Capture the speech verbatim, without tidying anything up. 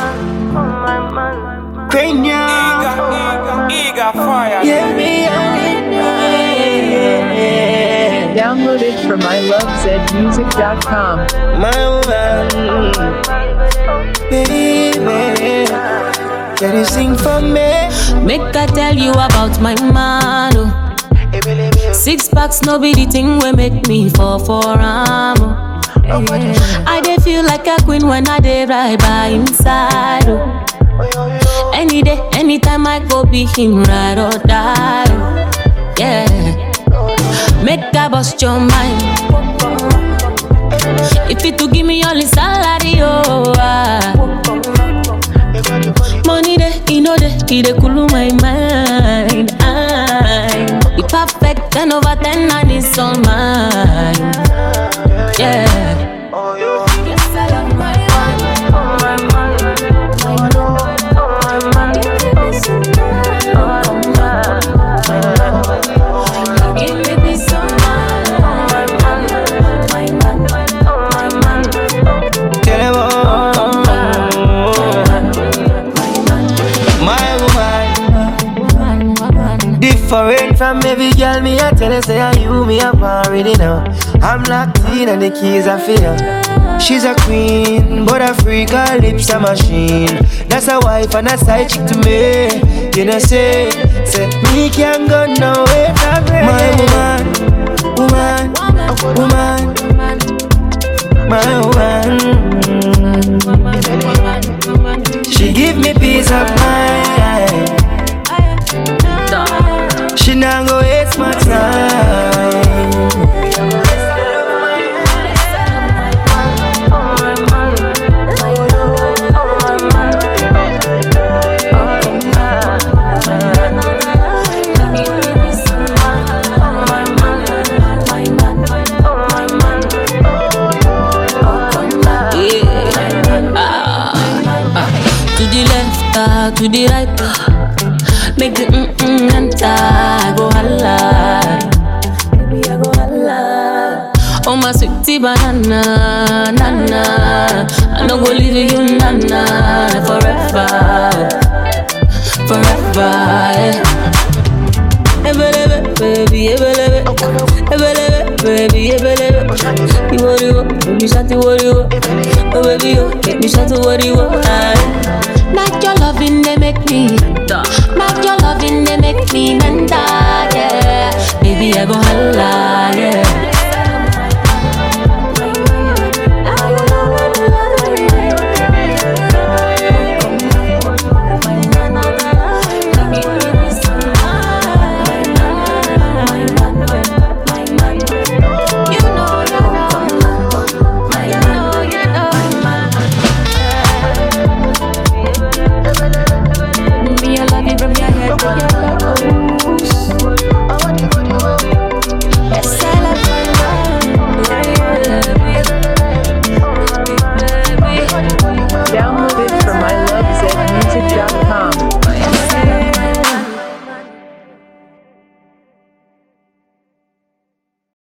Cranium. Eager fire. Yeah, me, yeah, yeah. Download it from I love zed music dot com. My woman, baby, can you sing for me? Make I tell you about my man. Oh. Six packs, no be the thing we make me fall for am. Oh. Yeah. I dey feel like a queen when I dey right by inside. Oh. Any day, anytime I go be him ride or die. Oh. Yeah. Make I bust your mind. If it to give me all his salary, oh ah. Money de, he know de, he de cool my mind. I, he perfect, ten over ten and it's all mine. Yeah. Yes, I love my man, my man, my man, give me peace of mind, my man, my man, my man. Tell him all. Different from every girl, me I tell her say I you me up already now. I'm locked in and the keys are for her. She's a queen, but a freak, her lips a machine. That's a wife and a side chick to me. You know say, say me can't go nowhere from her. My woman, woman, woman, my woman. She give me peace of mind. She not go waste my time. To the left, uh, to the right, uh, make the mm-mm enter, go holla. Baby, I go holla. Oh, my sweetie banana, nana. I no go leave you, nana, forever, forever, yeah. Ebelebe, baby, ebelebe, ebelebe, baby, ebelebe. You what you want, baby, shout to what you want. Oh, baby, you make me shout to what you want. Not your loving, they make me. Not your loving, they make me menda, yeah. Baby, I go holla, yeah. Me, I love you from your head to your